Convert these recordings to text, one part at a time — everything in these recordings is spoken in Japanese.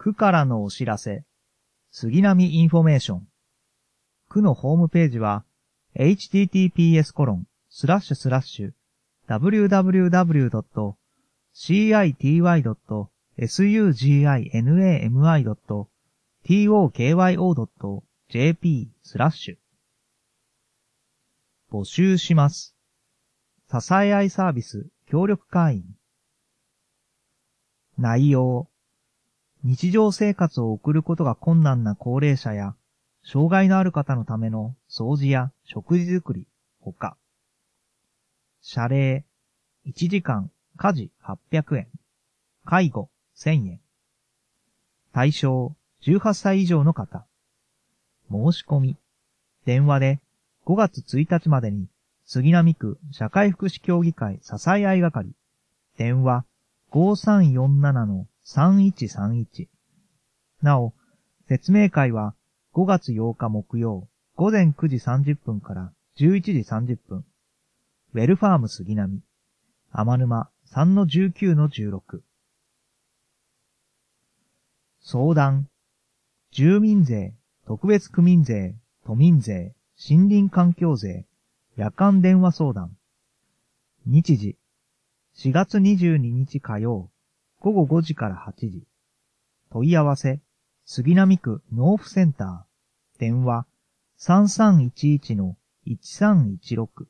区からのお知らせ、杉並インフォメーション。区のホームページは、https://www.city.suginami.tokyo.jp/ 募集します。支え合いサービス協力会員。内容。日常生活を送ることが困難な高齢者や、障害のある方のための掃除や食事作り、ほか。謝礼、1時間、家事800円。介護、1000円。対象、18歳以上の方。申し込み。電話で、5月1日までに、杉並区社会福祉協議会支え合い係。電話、5347-3131。なお、説明会は5月8日木曜午前9時30分から11時30分。ウェルファーム杉並。天沼 3-19-16。相談。住民税、特別区民税、都民税、森林環境税、夜間電話相談。日時。4月22日火曜、午後5時から8時。問い合わせ、杉並区納付センター。電話、3311-1316。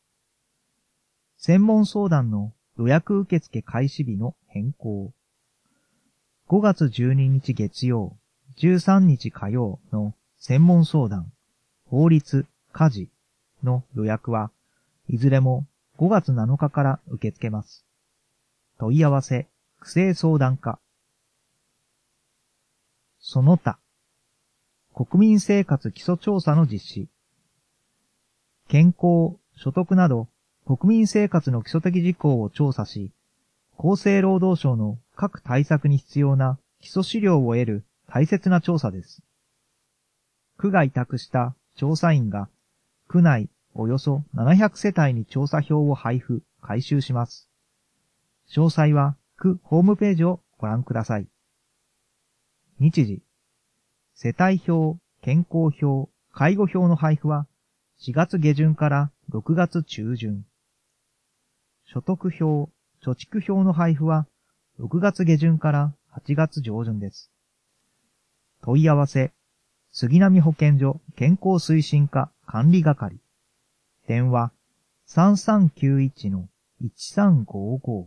専門相談の予約受付開始日の変更。5月12日月曜、13日火曜の専門相談、法律、家事の予約は、いずれも5月7日から受け付けます。問い合わせ、区政相談課。その他、国民生活基礎調査の実施。健康、所得など、国民生活の基礎的事項を調査し、厚生労働省の各対策に必要な基礎資料を得る大切な調査です。区が委託した調査員が、区内およそ700世帯に調査票を配布、回収します。詳細は区ホームページをご覧ください。日時。世帯票、健康票、介護票の配布は4月下旬から6月中旬。所得票、貯蓄票の配布は6月下旬から8月上旬です。問い合わせ、杉並保健所健康推進課管理係。電話、3391-1355。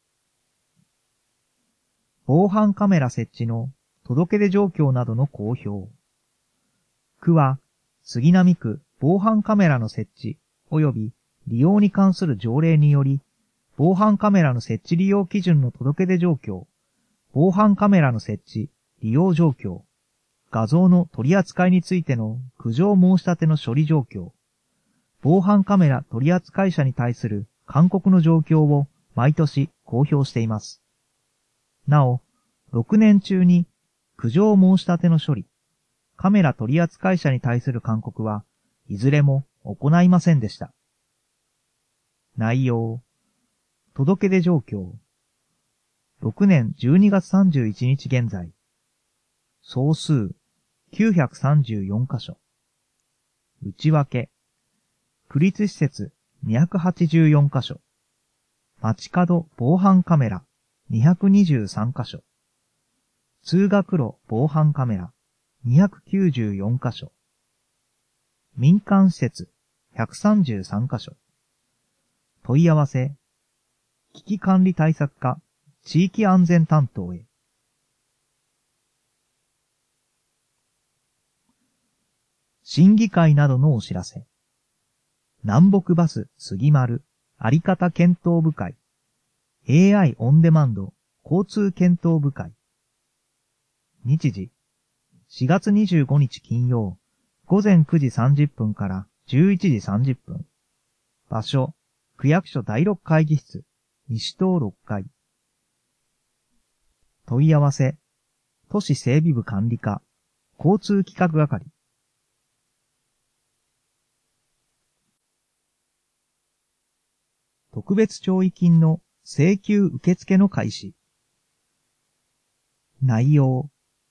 防犯カメラ設置の届け出状況などの公表。区は、杉並区防犯カメラの設置及び利用に関する条例により、防犯カメラの設置利用基準の届け出状況、防犯カメラの設置、利用状況、画像の取り扱いについての苦情申し立ての処理状況、防犯カメラ取扱者に対する勧告の状況を毎年公表しています。なお、6年中に苦情申し立ての処理、カメラ取扱者に対する勧告はいずれも行いませんでした。内容、届け出状況、6年12月31日現在、総数934カ所、内訳、区立施設284カ所、街角防犯カメラ223カ所、通学路防犯カメラ294カ所、民間施設133カ所、問い合わせ、危機管理対策課地域安全担当へ。審議会などのお知らせ。南北バス杉丸あり方検討部会 AI オンデマンド交通検討部会。日時4月25日金曜午前9時30分から11時30分。場所区役所第6会議室西棟6階。問い合わせ都市整備部管理課交通企画係。特別弔慰金の請求受付の開始。内容、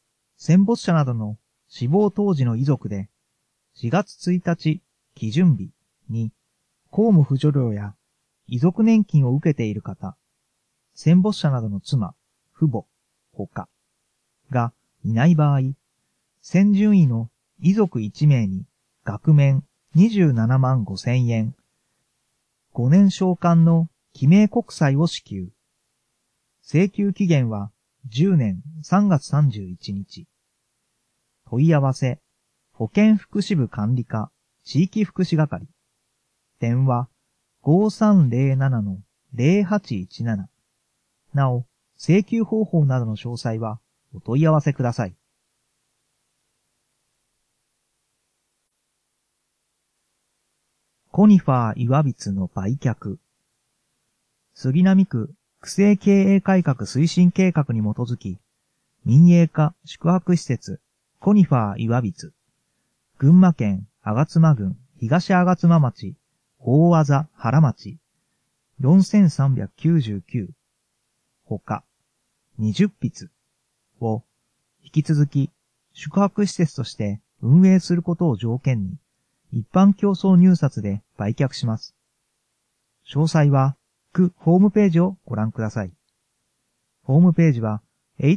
戦没者などの死亡当時の遺族で、4月1日基準日に公務扶助料や遺族年金を受けている方、戦没者などの妻、父母、他がいない場合、戦順位の遺族1名に額面27万5千円、5年償還の記名国債を支給。請求期限は10年3月31日。問い合わせ、保健福祉部管理課、地域福祉係。電話、5307-0817。なお、請求方法などの詳細はお問い合わせください。コニファー岩櫃の売却。杉並区区政経営改革推進計画に基づき、民営化宿泊施設コニファー岩櫃、群馬県吾妻郡東吾妻町大字原町4399ほか20筆を引き続き宿泊施設として運営することを条件に一般競争入札で売却します。詳細は区ホームページをご覧ください。ホームページは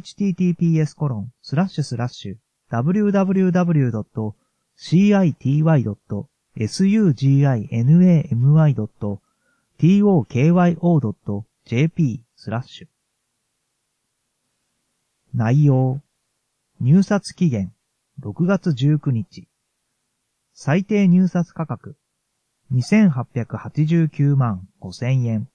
https://www.city.suginami.tokyo.jp/ 内容、入札期限6月19日。最低入札価格2889万5千円。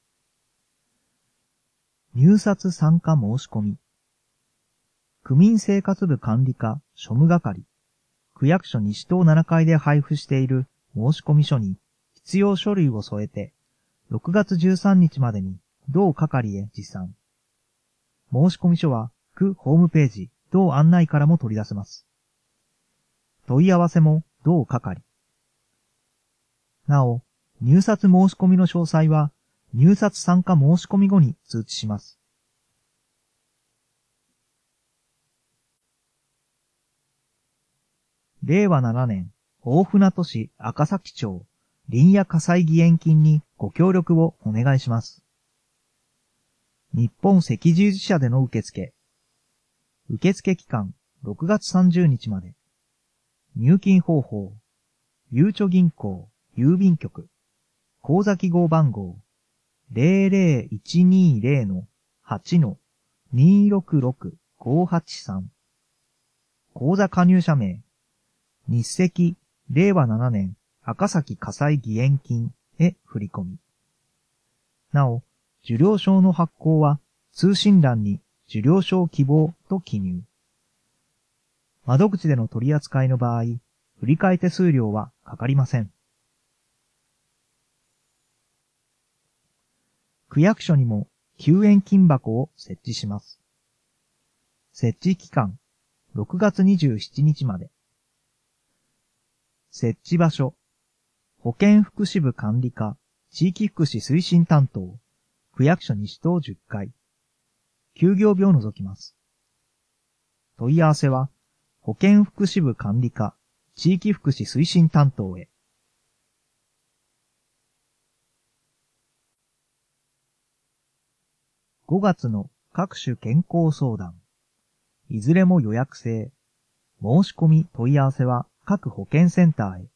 入札参加申し込み。区民生活部管理課庶務係、区役所西棟7階で配布している申込書に必要書類を添えて、6月13日までに同係へ持参。申込書は区ホームページ、同案内からも取り出せます。問い合わせも同係。なお、入札申し込みの詳細は、入札参加申し込み後に通知します。令和7年、大船渡市赤崎町林野火災義援金にご協力をお願いします。日本赤十字社での受付。受付期間6月30日まで。入金方法。ゆうちょ銀行、郵便局。口座記号番号。00120-8-266583。口座加入者名。日赤令和7年赤崎火災義援金へ振り込み。なお、受領証の発行は通信欄に受領証希望と記入。窓口での取り扱いの場合、振替手数料はかかりません。区役所にも救援金箱を設置します。設置期間6月27日まで。設置場所、保健福祉部管理課、地域福祉推進担当、区役所西棟10階。休業日を除きます。問い合わせは、保健福祉部管理課、地域福祉推進担当へ。5月の各種健康相談。いずれも予約制。申し込み問い合わせは各保健センターへ。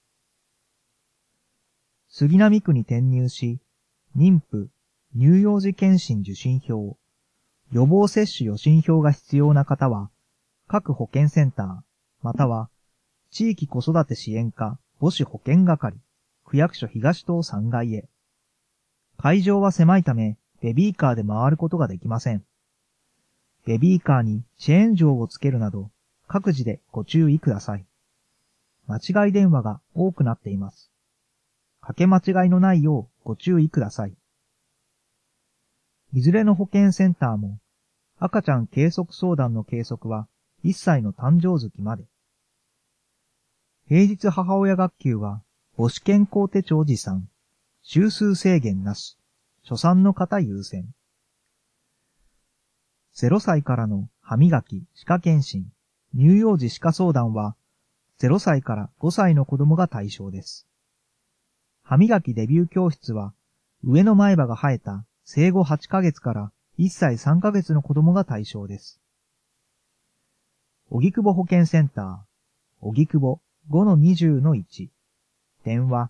杉並区に転入し、妊婦、乳幼児健診受診票、予防接種予診票が必要な方は、各保健センター、または、地域子育て支援課母子保健係、区役所東棟3階へ。会場は狭いため、ベビーカーで回ることができません。ベビーカーにチェーン錠をつけるなど、各自でご注意ください。間違い電話が多くなっています。かけ間違いのないようご注意ください。いずれの保健センターも、赤ちゃん計測相談の計測は1歳の誕生月まで。平日母親学級は母子健康手帳持参、週数制限なし、初産の方優先。0歳からの歯磨き、歯科検診、 乳幼児歯科相談は0歳から5歳の子供が対象です。歯磨きデビュー教室は上の前歯が生えた生後8ヶ月から1歳3ヶ月の子供が対象です。荻窪保健センター、荻窪 5-20-1、電話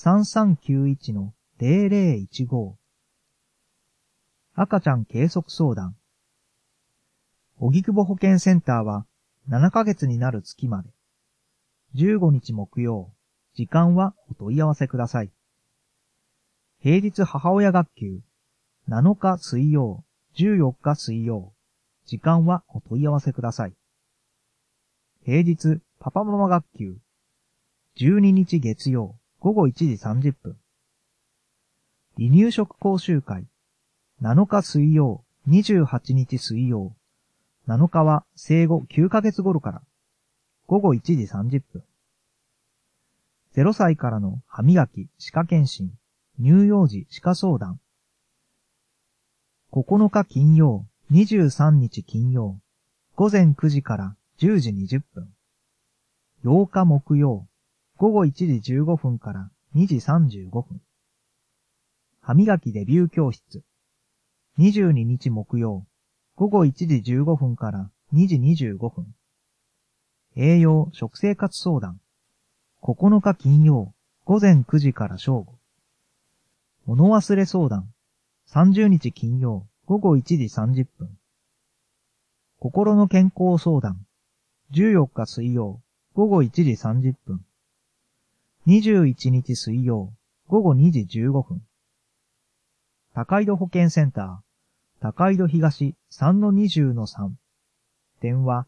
3391-0015、赤ちゃん計測相談。荻窪保健センターは7ヶ月になる月まで、15日木曜、時間はお問い合わせください。平日母親学級、7日水曜、14日水曜、時間はお問い合わせください。平日パパママ学級、12日月曜、午後1時30分。離乳食講習会、7日水曜、28日水曜、7日は生後9ヶ月頃から、午後1時30分。0歳からの歯磨き、歯科検診、乳幼児歯科相談。9日金曜、23日金曜、午前9時から10時20分。8日木曜、午後1時15分から2時35分。歯磨きデビュー教室。22日木曜、午後1時15分から2時25分。栄養食生活相談。9日金曜、午前9時から正午。物忘れ相談。30日金曜、午後1時30分。心の健康相談。14日水曜、午後1時30分。21日水曜、午後2時15分。高井戸保健センター、高井戸東 3-20-3。電話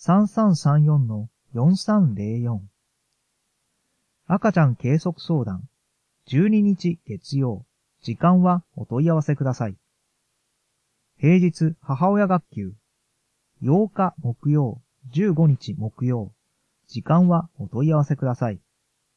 3334-4304。赤ちゃん計測相談。12日月曜、時間はお問い合わせください。平日母親学級。8日木曜、15日木曜、時間はお問い合わせください。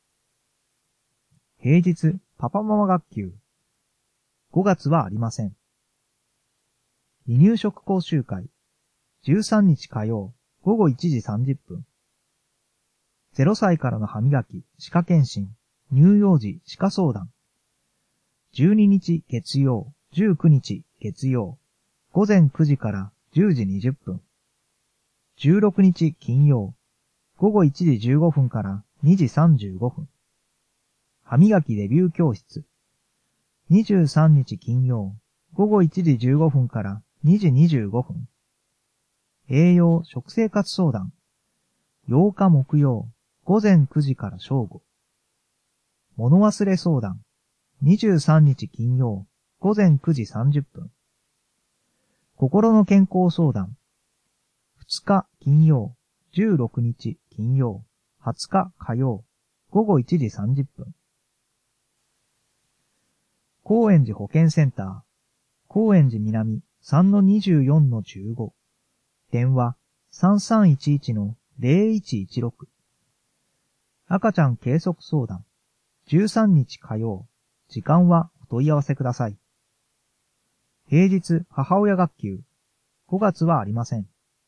平日パパママ学級。5月はありません。離乳食講習会。13日火曜、午後1時30分。0歳からの歯磨き、歯科検診、乳幼児歯科相談。12日月曜、19日月曜、午前9時から10時20分。16日金曜、午後1時15分から2時35分。歯磨きデビュー教室。23日金曜、午後1時15分から2時25分。栄養食生活相談。8日木曜、午前9時から正午。物忘れ相談。23日金曜、午前9時30分。心の健康相談。2日金曜、16日金曜、20日火曜、午後1時30分。高円寺保健センター、高円寺南 3-24-15。電話 3311-0116。赤ちゃん計測相談。13日火曜、時間はお問い合わせください。平日母親学級。5月はありません。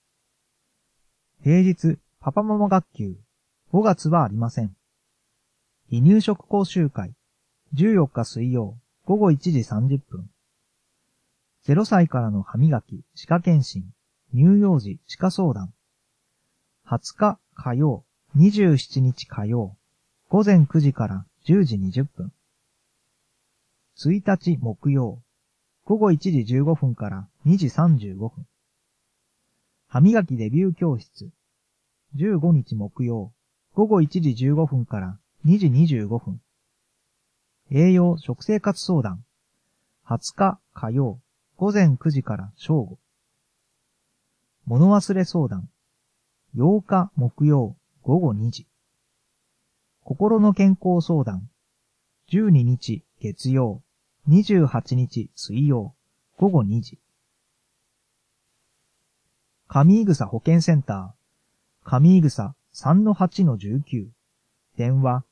平日パパママ学級。5月はありません。離乳食講習会。14日水曜、午後1時30分。0歳からの歯磨き、歯科検診、乳幼児歯科相談。20日火曜、27日火曜、午前9時から10時20分。1日木曜、午後1時15分から2時35分。歯磨きデビュー教室。15日木曜、午後1時15分から2時25分。栄養食生活相談。20日火曜、午前9時から正午。物忘れ相談。8日木曜、午後2時。心の健康相談。12日月曜、28日水曜、午後2時。上井草保健センター、上井草 3-8-19。電話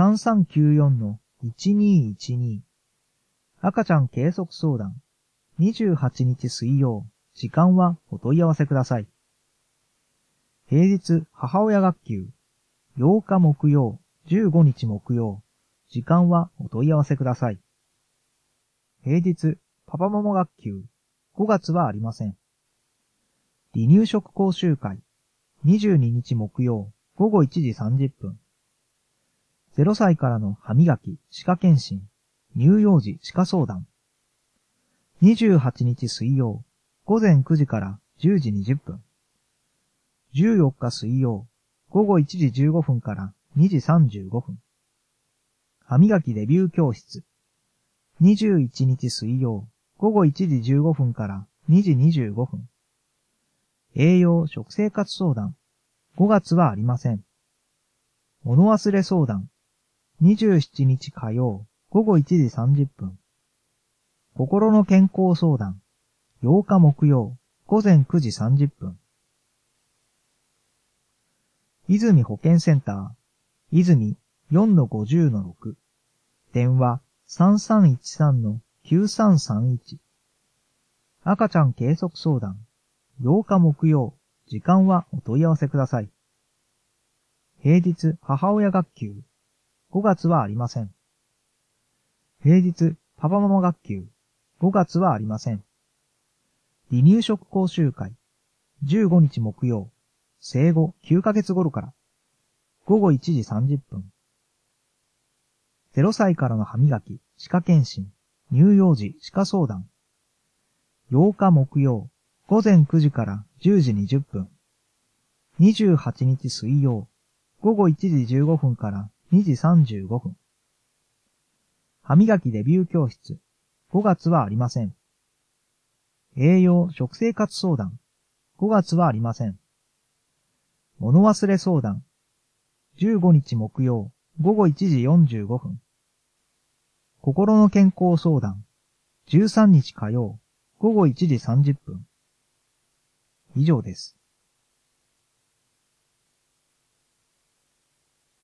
3394-1212。赤ちゃん計測相談。28日水曜、時間はお問い合わせください。 平日母親学級。8日木曜、15日木曜。時間はお問い合わせください。平日パパママ学級。5月はありません。離乳食講習会。22日木曜、午後1時30分。0歳からの歯磨き、歯科検診、乳幼児歯科相談。28日水曜、午前9時から10時20分。14日水曜、午後1時15分から2時35分。歯磨きデビュー教室。21日水曜、午後1時15分から2時25分。栄養食生活相談。5月はありません。物忘れ相談。27日火曜、午後1時30分。心の健康相談。8日木曜、午前9時30分。泉保健センター。泉 4-50-6。電話 3313-9331。赤ちゃん計測相談。8日木曜。時間はお問い合わせください。平日母親学級。5月はありません。平日パパママ学級。5月はありません。離乳食講習会。15日木曜。生後9ヶ月頃から。午後1時30分。0歳からの歯磨き、歯科検診、乳幼児歯科相談。8日木曜。午前9時から10時20分。28日水曜。午後1時15分から2時35分。歯磨きデビュー教室。5月はありません。栄養食生活相談。5月はありません。物忘れ相談。15日木曜。午後1時45分。心の健康相談。13日火曜。午後1時30分。以上です。